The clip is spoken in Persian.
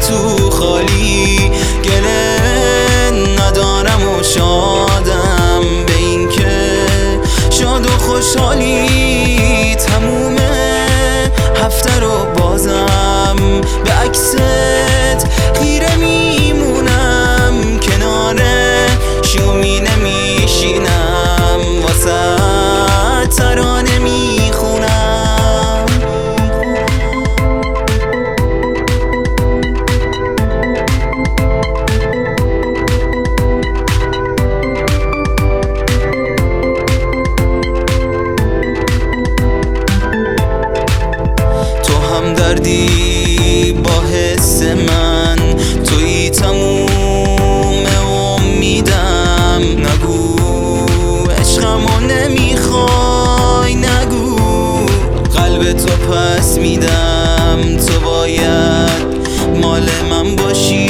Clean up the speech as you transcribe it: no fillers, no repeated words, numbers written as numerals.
تو خالی. گله ندارم و شادم به این که شاد و خوشحالی تمومه هفته رو بازم به عکست خیره میمونم، کنار شومینه میشینم واسه ترانه میخونم. تو همدردی با حس من، توی تموم امیدم. نگو عشقمو نمیخوای، نگو قلب تو پس میدم. تو باید مال من باشی